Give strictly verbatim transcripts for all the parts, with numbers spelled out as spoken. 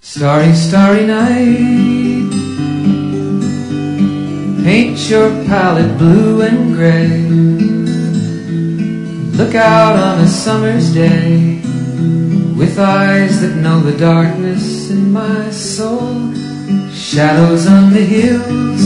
Starry, starry night, paint your palette blue and gray. Look out on a summer's day with eyes that know the darkness in my soul. Shadows on the hills,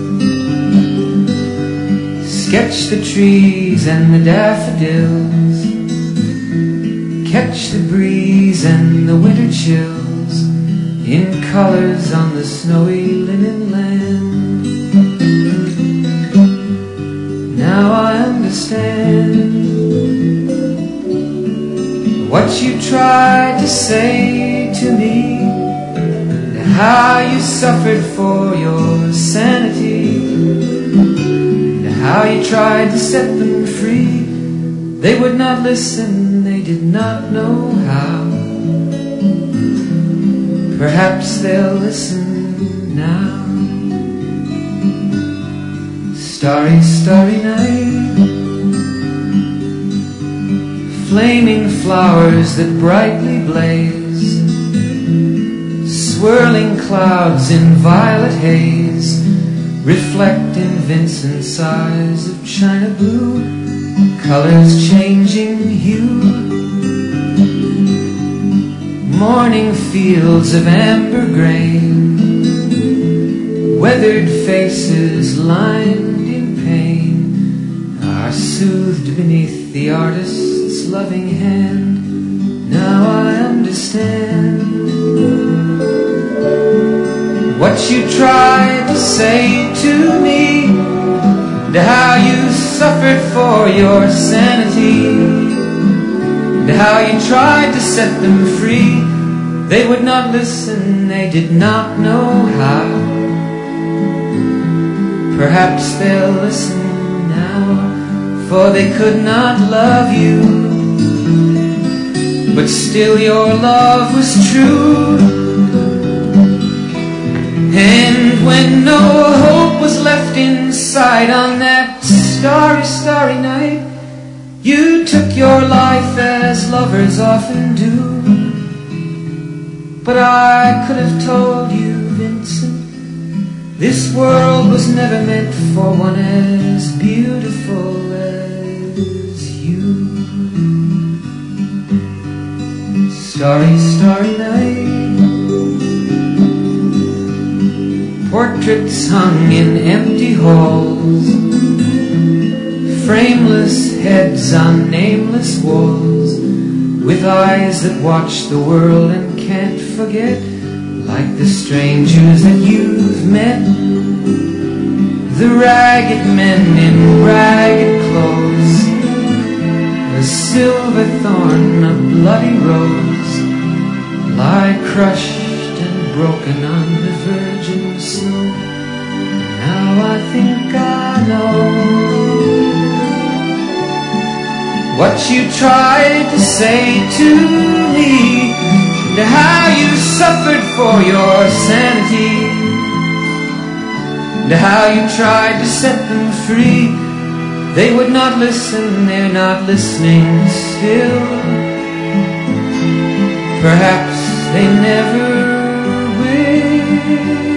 sketch the trees and the daffodils, catch the breeze and the winter chills in colors on the snowy linen land. Now I understand what you tried to say to me, and how you suffered for your sanity, and how you tried to set them free. They would not listen, they did not know how. Perhaps they'll listen now. Starry, starry night, flaming flowers that brightly blaze, swirling clouds in violet haze, reflect in Vincent's eyes of china blue, colors changing hue. Morning fields of amber grain, weathered faces lined in pain, are soothed beneath the artist's loving hand. Now I understand what you tried to say to me, and how you suffered for your sanity, and how you tried to set them free. They would not listen, they did not know how. Perhaps they'll listen now, for they could not love you, but still your love was true. And when no hope was left inside on that starry, starry night, you took your life as lovers often do. But I could have told you, Vincent, this world was never meant for one as beautiful as you. Starry, starry night, portraits hung in empty halls, frameless heads on nameless walls, with eyes that watch the world and can't forget, like the strangers that you've met, the ragged men in ragged clothes, the silver thorn, a bloody rose, lie crushed and broken on the virgin snow. Now I think I know what you tried to say to me, and how you suffered for your sanity, and how you tried to set them free. They would not listen, they're not listening still. Perhaps they never will.